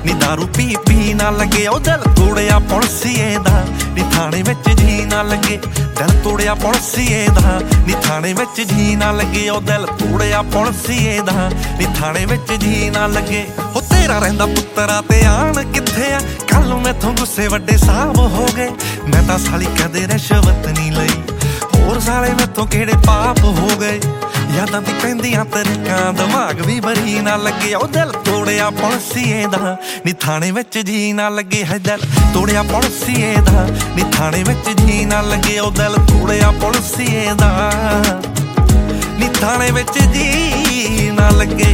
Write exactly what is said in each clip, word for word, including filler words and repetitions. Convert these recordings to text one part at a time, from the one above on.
ਨੀ दारू P P ना लगे ओ दिल तोड़िया पुलसिए दा नी थाने विच जी ना लगे दिल तोड़िया पुलसिए दा नी थाने विच जी ना लगे ओ दिल तोड़िया पुलसिए दा नी थाने विच जी ना लगे ओ तेरा रहिंदा पुत्तरा ते आण किथे आ कल मैथों गुस्से वड्डे साहब हो गए मैं तां साली कदे रिश्वत नहीं लई होर साले मैथों किहड़े पाप हो गए यादां दी पैंदियां तरीकां दिमाग भी बरी ना लगे ओ दिल तोड़िया पुलसिए दा नी थाने विच जी ना लगे है दिल तोड़िया पुलसिए दा नी थाने विच जी ना लगे ओ दिल तोड़िया पुलसिए दा नी थाने विच जी ना लगे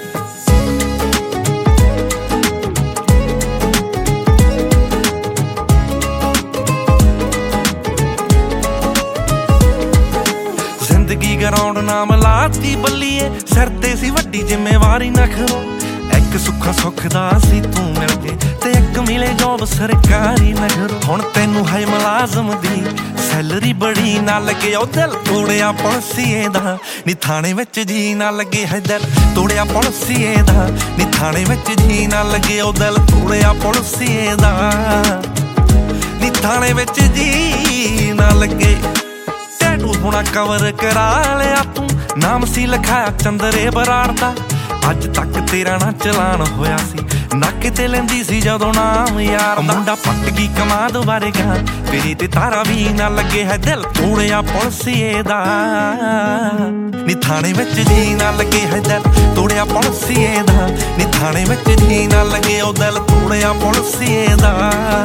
जिंदगी ग्राउंड नाम लाती बल्लीए सिर ते सी वड्डी जिम्मेवारी ना खरो एक सुखा सुख दा सी तू मिल के ते एक मिले जॉब सरकारी ना खरो हुण तैनू है मुलाजम दी सैलरी बड़ी ना लगे ओ दिल तोड़िया पुलसिए दा नी थाने विच जी ना लगे है दिल तोड़िया पुलसिए दा नी थाने विच जी ना लगे ओ दिल तोड़िया पुलसिए दा नी थाने विच जी ना लगे हुणा कवर करा लिया तू नाम सी लिखाया चंदरे बराड़ दा अज तक तेरा ना चलान होया सी नाके ते लैंदी सी जदों नाम यार मुंडा पट गई कमाद वारेगा तेरे ते तारा भी ना लगे है दिल तोड़िया पुलसिए दा नी थाने विच जी ना लगे है दिल तोड़िया पुलसिए दा नी थाने विच जी ना लगे ओ दिल तोड़िया पुलसिए दा